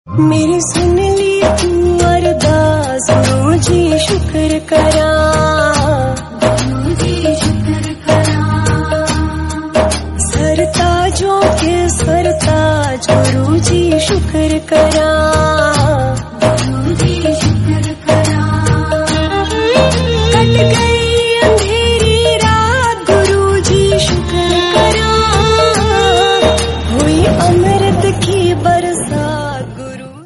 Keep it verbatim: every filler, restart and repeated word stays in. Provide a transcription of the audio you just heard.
मेरी सुन ली तू अरदास, जी शुक्र करा।